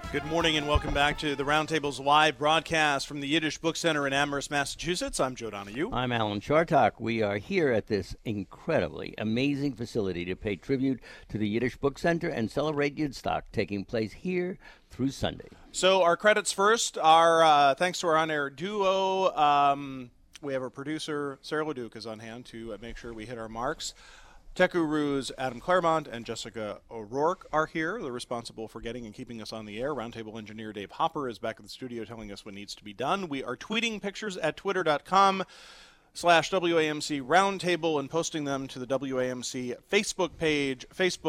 Good morning and welcome back to the Roundtable's live broadcast from the Yiddish Book Center in Amherst, Massachusetts. I'm Joe Donahue. I'm Alan Chartok. We are here at this incredibly amazing facility to pay tribute to the Yiddish Book Center and celebrate Yidstock, taking place here through Sunday. So our credits first are thanks to our on-air duo. We have our producer, Sarah LeDuc, is on hand to make sure we hit our marks. Tech gurus Adam Claremont and Jessica O'Rourke are here. They're responsible for getting and keeping us on the air. Roundtable engineer Dave Hopper is back in the studio telling us what needs to be done. We are tweeting pictures at twitter.com/WAMC Roundtable and posting them to the WAMC Facebook page,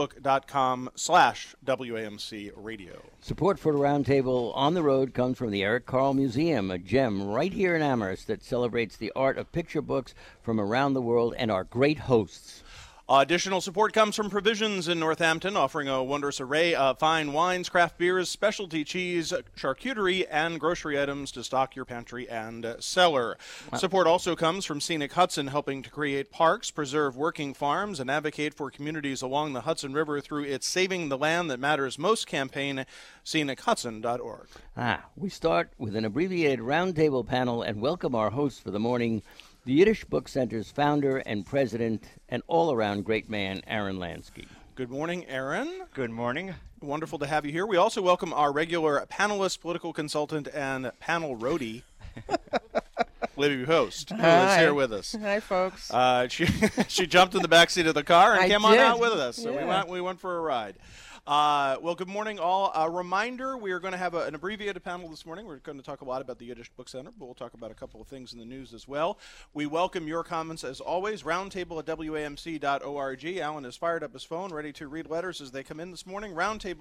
facebook.com/WAMC Radio. Support for the Roundtable on the road comes from the Eric Carle Museum, a gem right here in Amherst that celebrates the art of picture books from around the world and our great hosts. Additional support comes from Provisions in Northampton, offering a wondrous array of fine wines, craft beers, specialty cheese, charcuterie, and grocery items to stock your pantry and cellar. Wow. Support also comes from Scenic Hudson, helping to create parks, preserve working farms, and advocate for communities along the Hudson River through its Saving the Land That Matters Most campaign, scenichudson.org. We start with an abbreviated roundtable panel and welcome our host for the morning, the Yiddish Book Center's founder and president and all-around great man, Aaron Lansky. Good morning, Aaron. Good morning. Wonderful to have you here. We also welcome our regular panelist, political consultant, and panel roadie, Libby Host, who is here with us. Hi, folks. She jumped in the backseat of the car and came on out with us, so yeah. we went for a ride. Well, good morning, all. A reminder, we are going to have an abbreviated panel this morning. We're going to talk a lot about the Yiddish Book Center, but we'll talk about a couple of things in the news as well. We welcome your comments, as always. Roundtable@WAMC.org. Alan has fired up his phone, ready to read letters as they come in this morning.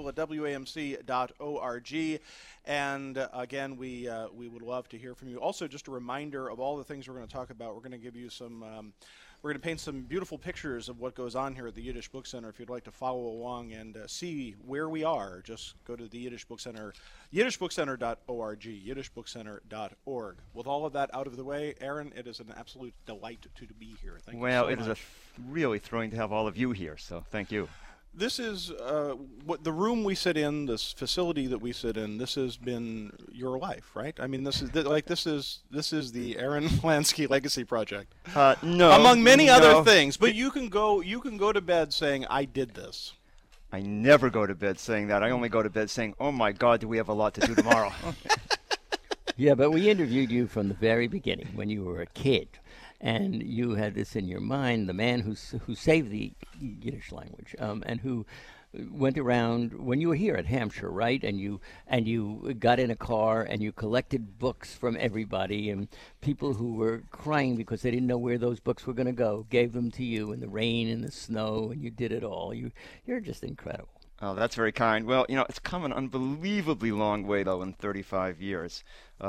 Roundtable@WAMC.org. And again, we would love to hear from you. Also, just a reminder of all the things we're going to talk about. We're going to give you some... we're going to paint some beautiful pictures of what goes on here at the Yiddish Book Center. If you'd like to follow along and see where we are, just go to the Yiddish Book Center, yiddishbookcenter.org, yiddishbookcenter.org. With all of that out of the way, Aaron, it is an absolute delight to be here. Thank you so much. Well, it is really thrilling to have all of you here, so thank you. This is what the room we sit in, this facility that we sit in. This has been your life, right? I mean, this is the Aaron Lansky Legacy Project. No, among many other things. But you can go to bed saying, "I did this." I never go to bed saying that. I only go to bed saying, "Oh my God, do we have a lot to do tomorrow?" Yeah, but we interviewed you from the very beginning when you were a kid. And you had this in your mind, the man who saved the Yiddish language, and who went around when you were here at Hampshire, right? And you got in a car and you collected books from everybody, and people who were crying because they didn't know where those books were going to go gave them to you in the rain and the snow, and you did it all. You're just incredible. Oh, that's very kind. Well, it's come an unbelievably long way, though, in 35 years.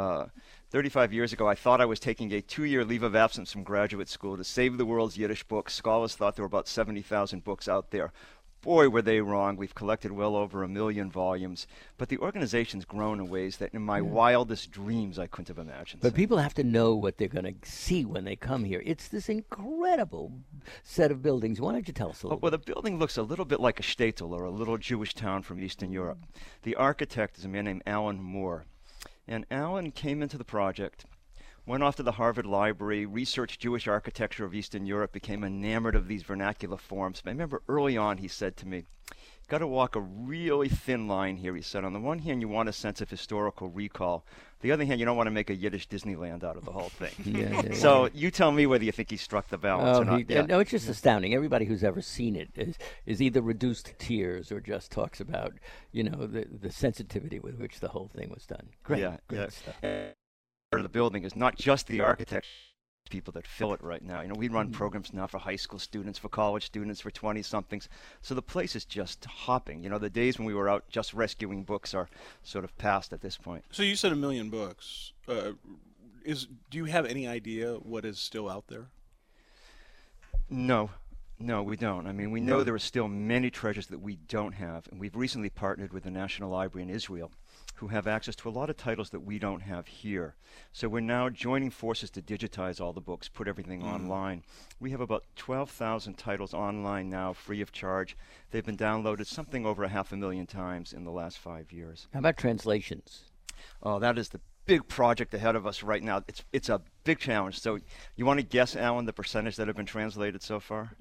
35 years ago, I thought I was taking a 2-year leave of absence from graduate school to save the world's Yiddish books. Scholars thought there were about 70,000 books out there. Boy, were they wrong. We've collected well over 1 million volumes. But the organization's grown in ways that in my wildest dreams I couldn't have imagined. But people have to know what they're going to see when they come here. It's this incredible set of buildings. Why don't you tell us a little bit? Well, the building looks a little bit like a shtetl, or a little Jewish town from Eastern Europe. The architect is a man named Alan Moore. And Alan came into the project, went off to the Harvard Library, researched Jewish architecture of Eastern Europe, became enamored of these vernacular forms. I remember early on he said to me, "Got to walk a really thin line here," he said. "On the one hand, you want a sense of historical recall. The other hand, you don't want to make a Yiddish Disneyland out of the whole thing." So you tell me whether you think he struck the balance or not. No, it's just astounding. Everybody who's ever seen it is either reduced to tears or just talks about, the sensitivity with which the whole thing was done. Great stuff. Part of the building is not just the architecture, people that fill it right now. We run programs now for high school students, for college students, for 20-somethings. So the place is just hopping. The days when we were out just rescuing books are sort of past at this point. So you said 1 million books. Do you have any idea what is still out there? No. No, we don't. I mean, we know there are still many treasures that we don't have, and we've recently partnered with the National Library in Israel, who have access to a lot of titles that we don't have here. So we're now joining forces to digitize all the books, put everything online. We have about 12,000 titles online now, free of charge. They've been downloaded something over 500,000 times in the last 5 years. How about translations? Oh, that is the big project ahead of us right now. It's a big challenge. So you want to guess, Alan, the percentage that have been translated so far?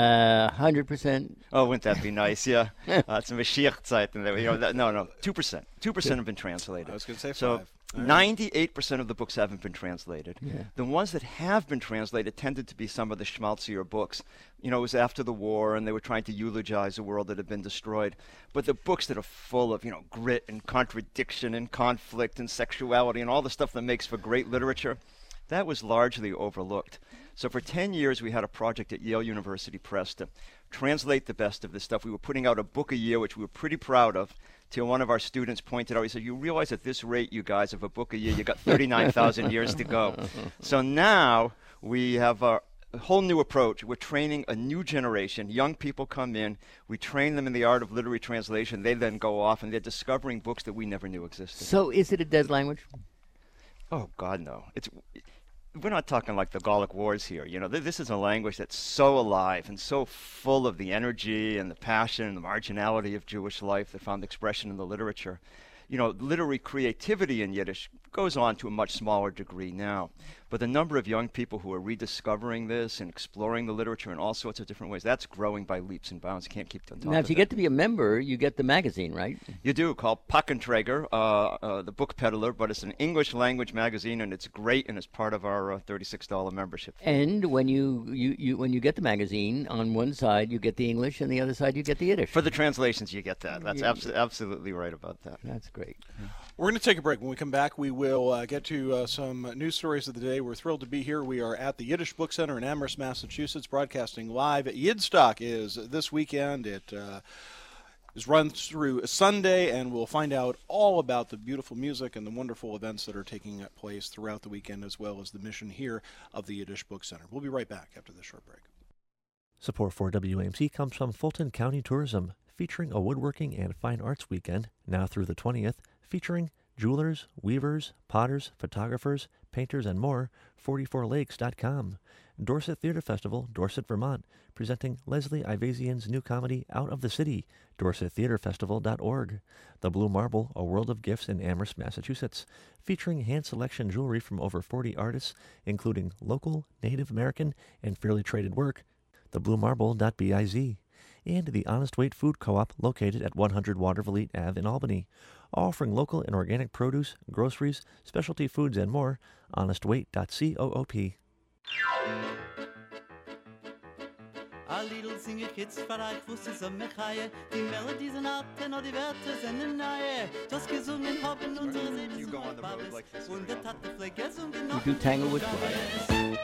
100%. Oh, wouldn't that be nice? Yeah. It's a Mashiach Zeit. No, 2%. 2% have been translated. I was going to say so 5. 98% of the books haven't been translated. Yeah. The ones that have been translated tended to be some of the schmaltzier books. You know, it was after the war, and they were trying to eulogize a world that had been destroyed. But the books that are full of, grit and contradiction and conflict and sexuality and all the stuff that makes for great literature, that was largely overlooked. So for 10 years, we had a project at Yale University Press to translate the best of this stuff. We were putting out a book a year, which we were pretty proud of, till one of our students pointed out, he said, you realize at this rate, you guys, of a book a year, you got 39,000 years to go. So now we have a whole new approach. We're training a new generation. Young people come in. We train them in the art of literary translation. They then go off, and they're discovering books that we never knew existed. So is it a dead language? Oh, God, no. We're not talking like the Gallic Wars here. This is a language that's so alive and so full of the energy and the passion and the marginality of Jewish life that found expression in the literature. Literary creativity in Yiddish goes on to a much smaller degree now. But the number of young people who are rediscovering this and exploring the literature in all sorts of different ways, that's growing by leaps and bounds. You can't keep on top of it. Now, if you get to be a member, you get the magazine, right? You do, called Packenträger, the book peddler, but it's an English language magazine, and it's great, and it's part of our $36 membership fee. And when you get the magazine, on one side you get the English, and the other side you get the Yiddish. For the translations, you get that. That's absolutely right about that. That's great. We're going to take a break. When we come back, we will get to some news stories of the day. We're thrilled to be here. We are at the Yiddish Book Center in Amherst, Massachusetts, broadcasting live. Yidstock is this weekend. It is run through Sunday, and we'll find out all about the beautiful music and the wonderful events that are taking place throughout the weekend, as well as the mission here of the Yiddish Book Center. We'll be right back after this short break. Support for WAMC comes from Fulton County Tourism, featuring a woodworking and fine arts weekend now through the 20th, featuring jewelers, weavers, potters, photographers, painters, and more. 44lakes.com. Dorset Theater Festival, Dorset, Vermont, presenting Leslie Ivazian's new comedy Out of the City, dorsettheaterfestival.org. The Blue Marble, A World of Gifts in Amherst, Massachusetts, featuring hand-selection jewelry from over 40 artists, including local, Native American, and fairly traded work. thebluemarble.biz. And the Honest Weight Food Co-op, located at 100 Watervliet Ave in Albany, offering local and organic produce, groceries, specialty foods, and more. honestweight.coop. A little sing ich jetzt für euch, wuss es am Mechaie. Die Melodies sind alte, noch die Wörter sind neue. Das gesungen haben unsere Seelen so Babes. Und der Tate vielleicht gesungen noch. You do Tanglewood Choir.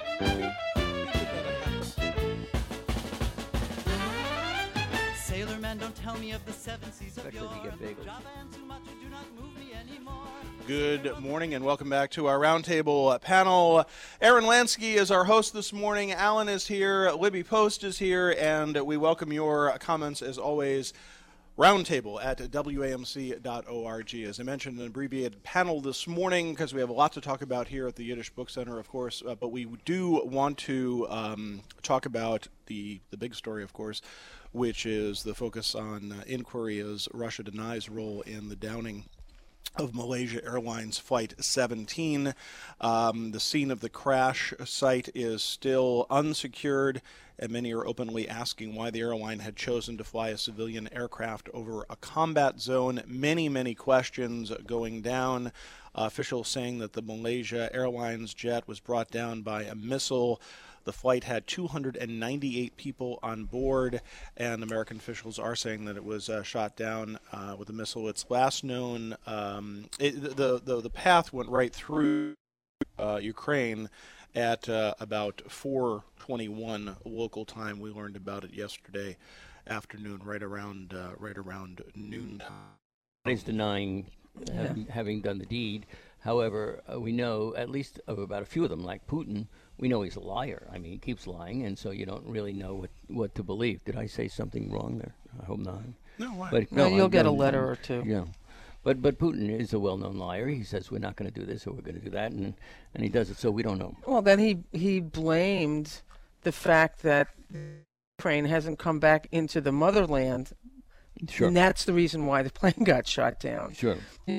Sailor man, don't tell me of the seven seas of Especially if you yore. get bagels. Java and Sumatra do not move me anymore. Good morning and welcome back to our roundtable panel. Aaron Lansky is our host this morning. Alan is here. Libby Post is here. And we welcome your comments, as always, roundtable at WAMC.org. As I mentioned, an abbreviated panel this morning because we have a lot to talk about here at the Yiddish Book Center, of course. But we do want to talk about the big story, of course, which is the focus on inquiry as Russia denies role in the downing of Malaysia Airlines Flight 17. The scene of the crash site is still unsecured, and many are openly asking why the airline had chosen to fly a civilian aircraft over a combat zone. Many questions going down. Officials saying that the Malaysia Airlines jet was brought down by a missile. The flight had 298 people on board, and American officials are saying that it was shot down with a missile. It's last known. The path went right through Ukraine at about 4:21 local time. We learned about it yesterday afternoon, right around noontime. He's denying having done the deed. However, we know at least of about a few of them, like Putin, we know he's a liar. I mean, he keeps lying, and so you don't really know what to believe. Did I say something wrong there? I hope not. No, why? But No, you'll get a I'm- letter or two. Yeah. But Putin is a well-known liar. He says we're not going to do this or we're going to do that, and he does it. So we don't know. Well, then he blamed the fact that Ukraine hasn't come back into the motherland, Sure. and that's the reason why the plane got shot down. Sure.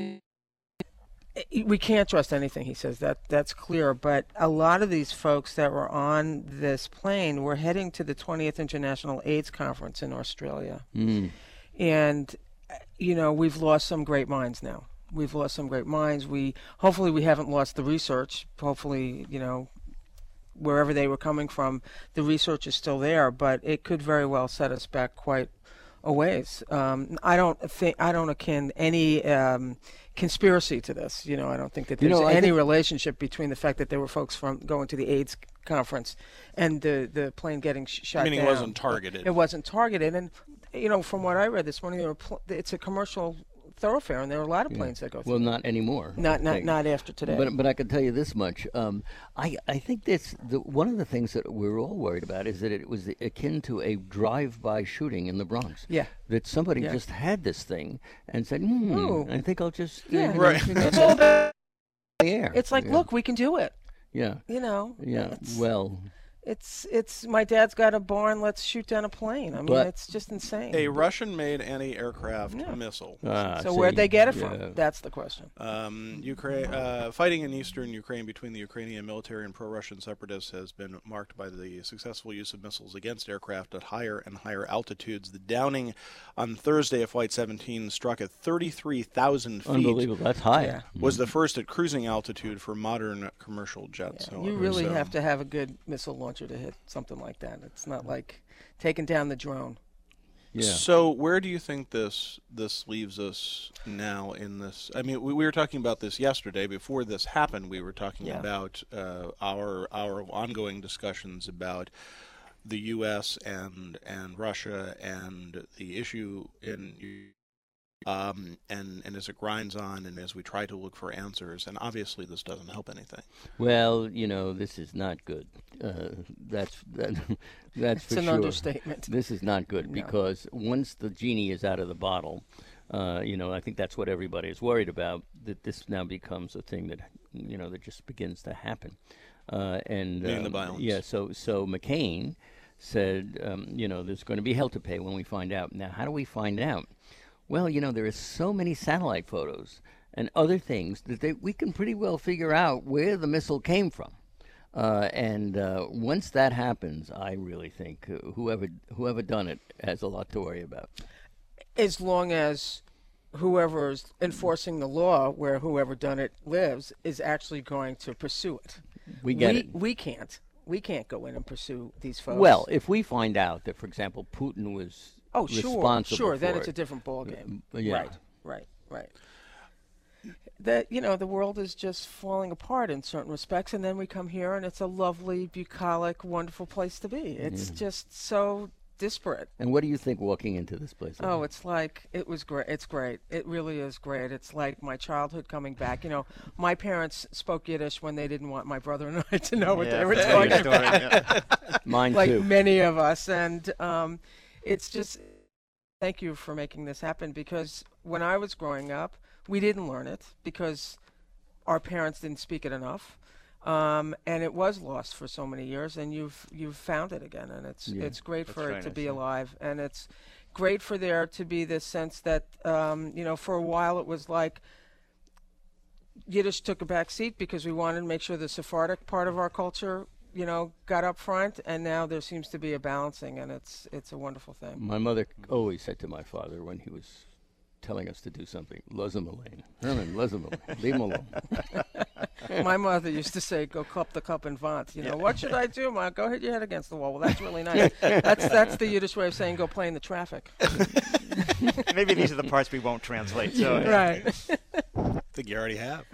We can't trust anything he says. That's clear. But a lot of these folks that were on this plane were heading to the 20th International AIDS Conference in Australia, and we've lost some great minds now. We've lost some great minds. Hopefully we haven't lost the research. Hopefully, wherever they were coming from, the research is still there, but it could very well set us back quite a ways. I don't akin any conspiracy to this. I don't think that there's any relationship between the fact that there were folks from going to the AIDS conference and the plane getting shot down. Meaning it wasn't targeted. It wasn't targeted, and from what I read this morning, it's a commercial thoroughfare, and there are a lot of planes that go through. Well, not anymore. Not after today. But I can tell you this much. I think one of the things that we're all worried about is that it was akin to a drive-by shooting in the Bronx. Yeah. That somebody just had this thing and said, I think I'll just Right. It's all about the air. It's like, look, we can do it. Yeah. Yeah. Well. It's my dad's got a barn. Let's shoot down a plane. I mean, it's just insane. A Russian-made anti-aircraft missile. So where'd they get it from? That's the question. Ukraine fighting in eastern Ukraine between the Ukrainian military and pro-Russian separatists has been marked by the successful use of missiles against aircraft at higher and higher altitudes. The downing on Thursday of Flight 17 struck at 33,000 feet. Unbelievable. That's high. Yeah. Was the first at cruising altitude for modern commercial jets. Yeah. You really have to have a good missile launcher to hit something like that. It's not like taking down the drone. Yeah. So where do you think this leaves us now in this? I mean, we were talking about this yesterday. Before this happened, we were talking about our ongoing discussions about the U.S. and Russia and the issue in and as it grinds on and as we try to look for answers, and obviously this doesn't help anything. Well, this is not good. That's for sure. It's an understatement. This is not good because once the genie is out of the bottle, I think that's what everybody is worried about. That this now becomes a thing that that just begins to happen. Meaning the violence. Yeah. So McCain said, there's going to be hell to pay when we find out. Now, how do we find out? Well, there are so many satellite photos and other things that we can pretty well figure out where the missile came from. And once that happens, I really think whoever done it has a lot to worry about. As long as whoever is enforcing the law, where whoever done it lives, is actually going to pursue it. We can't. We can't go in and pursue these folks. Well, if we find out that, for example, Putin was responsible sure. for Then it, it's a different ballgame. Yeah. Right. That the world is just falling apart in certain respects, and then we come here, and it's a lovely, bucolic, wonderful place to be. It's just so disparate. And what do you think walking into this place? Oh, it's like, it was great. It's great. It really is great. It's like my childhood coming back. My parents spoke Yiddish when they didn't want my brother and I to know what they were talking about. Mine like too. Many of us. And it's just, thank you for making this happen, because when I was growing up, we didn't learn it because our parents didn't speak it enough. And it was lost for so many years, and you've found it again, and it's great for it to be alive, and it's great for there to be this sense that for a while it was like Yiddish took a back seat because we wanted to make sure the Sephardic part of our culture got up front, and now there seems to be a balancing, and it's a wonderful thing. My mother always said to my father when he was telling us to do something, "Lezem alein, Herman, lezem alein, leave him alone." My mother used to say, "Go cup the cup and vant." What should I do, Ma? Go hit your head against the wall. Well, that's really nice. That's the Yiddish way of saying go play in the traffic. Maybe these are the parts we won't translate. So right. I think you already have.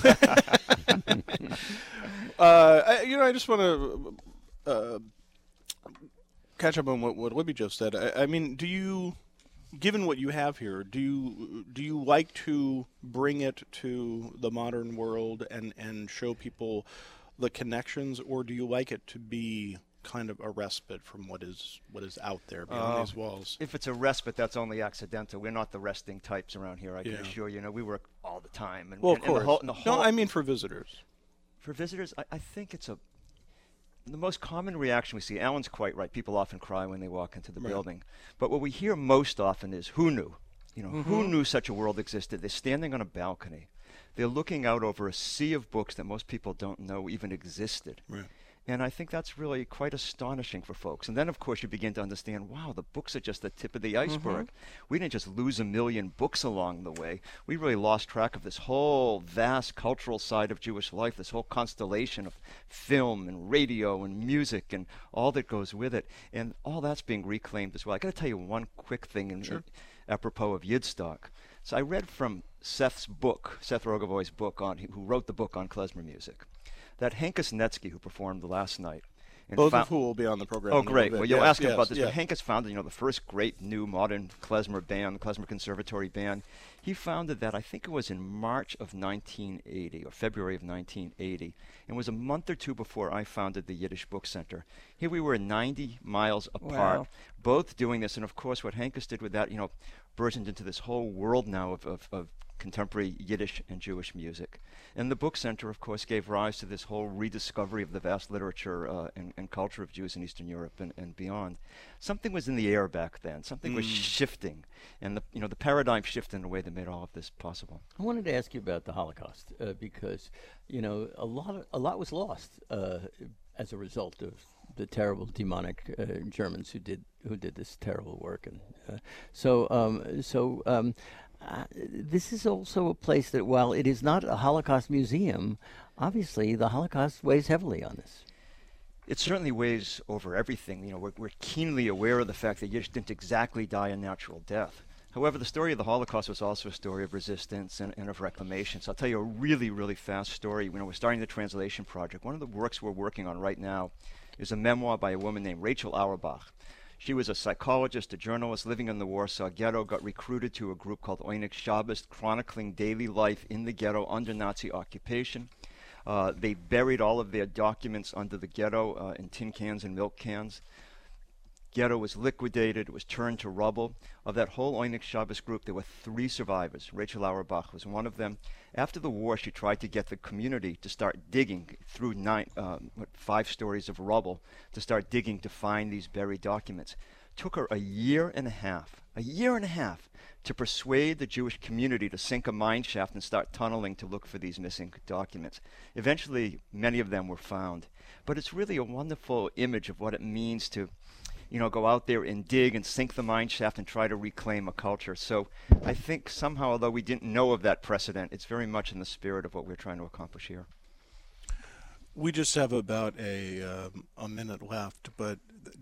I just want to catch up on what Libby just said. I mean, given what you have here, do you like to bring it to the modern world and show people the connections, or do you like it to be kind of a respite from what is out there beyond these walls? If it's a respite, that's only accidental. We're not the resting types around here, I can Yeah. assure you. We work all the time. And, Well, of and the course. whole, No, I mean for visitors. For visitors, I think it's the most common reaction we see. Alan's quite right. People often cry when they walk into the Right. building. But what we hear most often is, who knew? Who knew such a world existed? They're standing on a balcony. They're looking out over a sea of books that most people don't know even existed. Right. And I think that's really quite astonishing for folks. And then, of course, you begin to understand, wow, the books are just the tip of the iceberg. We didn't just lose 1 million books along the way. We really lost track of this whole vast cultural side of Jewish life, this whole constellation of film and radio and music and all that goes with it. And all that's being reclaimed as well. I got to tell you one quick thing apropos of Yidstock. So I read from Seth Rogovoy's book, who wrote the book on klezmer music, that Henkus Netsky, who performed last night, and Both of who will be on the program. oh, in a great! little Well, bit. you'll Yes, ask him yes, about this. yeah. But Henkus founded, the first great new modern klezmer band, the Klezmer Conservatory Band. He founded that, I think it was in March of 1980 or February of 1980, and was a month or two before I founded the Yiddish Book Center. Here we were 90 miles apart, Wow. both doing this, and of course, what Henkus did with that, burgeoned into this whole world now of contemporary Yiddish and Jewish music. And the Book Center, of course, gave rise to this whole rediscovery of the vast literature and culture of Jews in Eastern Europe and beyond. Something was in the air back then. Something was shifting, and the paradigm shifted in a way that made all of this possible. I wanted to ask you about the Holocaust because a lot was lost as a result of the terrible demonic Germans who did this terrible work, and this is also a place that, while it is not a Holocaust museum, obviously the Holocaust weighs heavily on this. It certainly weighs over everything. We're keenly aware of the fact that Yiddish didn't exactly die a natural death. However, the story of the Holocaust was also a story of resistance and of reclamation. So I'll tell you a really, really fast story. We're starting the translation project. One of the works we're working on right now is a memoir by a woman named Rachel Auerbach. She was a psychologist, a journalist living in the Warsaw Ghetto, got recruited to a group called Oyneg Shabbos, chronicling daily life in the ghetto under Nazi occupation. They buried all of their documents under the ghetto in tin cans and milk cans. Ghetto was liquidated. It was turned to rubble. Of that whole Oyneg Shabbos group, there were 3 survivors. Rachel Auerbach was one of them. After the war, she tried to get the community to start digging through 5 stories of rubble to start digging to find these buried documents. Took her a year and a half to persuade the Jewish community to sink a mine shaft and start tunneling to look for these missing documents. Eventually, many of them were found. But it's really a wonderful image of what it means to go out there and dig and sink the mine shaft and try to reclaim a culture. So I think somehow, although we didn't know of that precedent, it's very much in the spirit of what we're trying to accomplish here. We just have about a minute left, but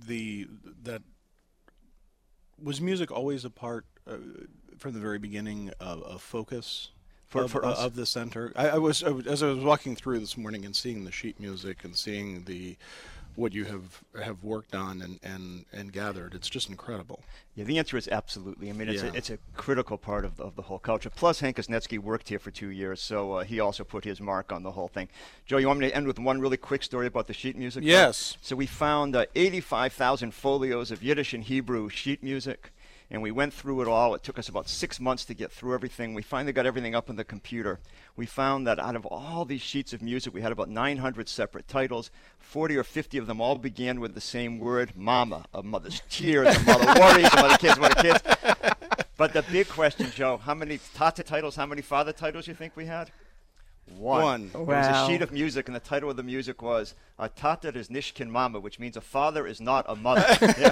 was music always a part from the very beginning of focus for us of the center? As I was walking through this morning and seeing the sheet music and seeing what you have worked on and gathered, it's just incredible. Yeah, the answer is absolutely. I mean, it's a critical part of the whole culture. Plus, Henkus Netsky worked here for 2 years, so he also put his mark on the whole thing. Joe, you want me to end with one really quick story about the sheet music? Yes. So we found 85,000 folios of Yiddish and Hebrew sheet music, and we went through it all. It took us about 6 months to get through everything. We finally got everything up on the computer. We found that out of all these sheets of music, we had about 900 separate titles. 40 or 50 of them all began with the same word, mama, a mother's tears, a mother worries, a mother kids, mother kids. But the big question, Joe, how many Tata titles, how many father titles you think we had? One. It was a sheet of music, and the title of the music was "A Tata is Nishkin Mama," which means a father is not a mother.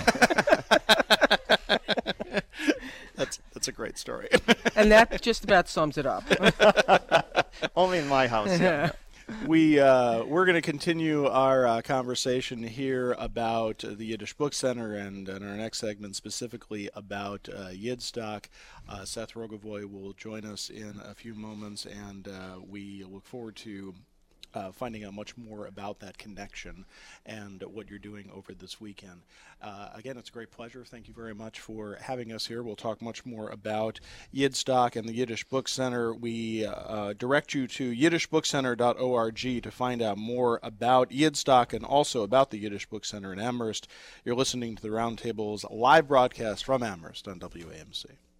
That's a great story. And that just about sums it up. Only in my house. Yeah. We're going to continue our conversation here about the Yiddish Book Center and in our next segment specifically about Yidstock. Seth Rogovoy will join us in a few moments, and we look forward to finding out much more about that connection and what you're doing over this weekend. Again, it's a great pleasure. Thank you very much for having us here. We'll talk much more about Yidstock and the Yiddish Book Center. We direct you to yiddishbookcenter.org to find out more about Yidstock and also about the Yiddish Book Center in Amherst. You're listening to the Roundtable's live broadcast from Amherst on WAMC.